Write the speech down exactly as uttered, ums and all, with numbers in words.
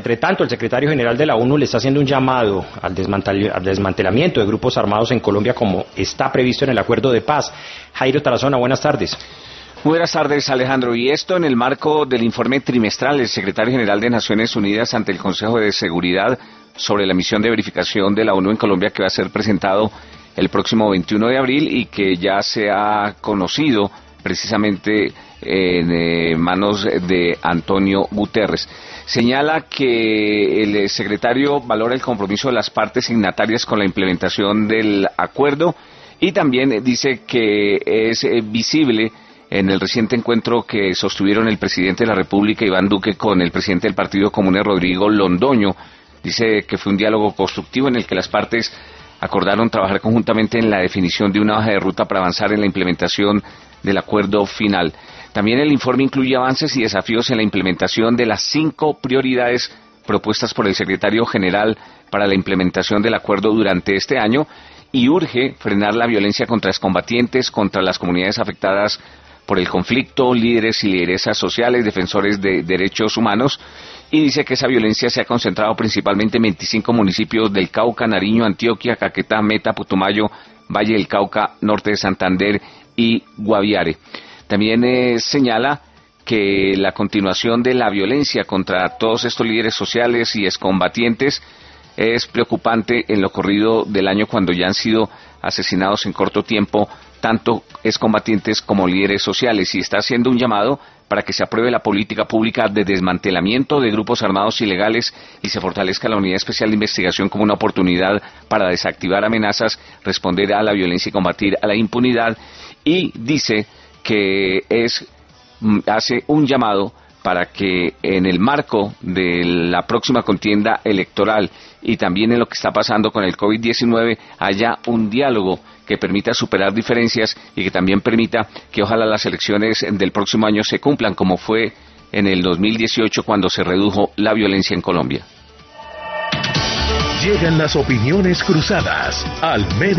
Entre tanto, el secretario general de la ONU le está haciendo un llamado al, desmantel al desmantelamiento de grupos armados en Colombia como está previsto en el acuerdo de paz. Jairo Tarazona, buenas tardes. Buenas tardes, Alejandro. Y esto en el marco del informe trimestral del secretario general de Naciones Unidas ante el Consejo de Seguridad sobre la misión de verificación de la ONU en Colombia, que va a ser presentado el próximo veintiuno de abril y que ya se ha conocido precisamente en eh, manos de Antonio Guterres. Señala que el secretario valora el compromiso de las partes signatarias con la implementación del acuerdo y también dice que es eh, visible en el reciente encuentro que sostuvieron el presidente de la República, Iván Duque, con el presidente del Partido Comunes, Rodrigo Londoño. Dice que fue un diálogo constructivo en el que las partes acordaron trabajar conjuntamente en la definición de una hoja de ruta para avanzar en la implementación del acuerdo final. También el informe incluye avances y desafíos en la implementación de las cinco prioridades propuestas por el secretario general para la implementación del acuerdo durante este año y urge frenar la violencia contra excombatientes, contra las comunidades afectadas por el conflicto, líderes y lideresas sociales, defensores de derechos humanos, y dice que esa violencia se ha concentrado principalmente en veinticinco municipios del Cauca, Nariño, Antioquia, Caquetá, Meta, Putumayo, Valle del Cauca, Norte de Santander y Guaviare. También eh, señala que la continuación de la violencia contra todos estos líderes sociales y excombatientes es preocupante en lo corrido del año, cuando ya han sido asesinados en corto tiempo tanto excombatientes como líderes sociales, y está haciendo un llamado para que se apruebe la política pública de desmantelamiento de grupos armados ilegales y se fortalezca la Unidad Especial de Investigación como una oportunidad para desactivar amenazas, responder a la violencia y combatir a la impunidad, y dice que es hace un llamado para que en el marco de la próxima contienda electoral y también en lo que está pasando con el COVID diecinueve haya un diálogo que permita superar diferencias y que también permita que ojalá las elecciones del próximo año se cumplan como fue en el dos mil dieciocho, cuando se redujo la violencia en Colombia. Llegan las opiniones cruzadas al medio.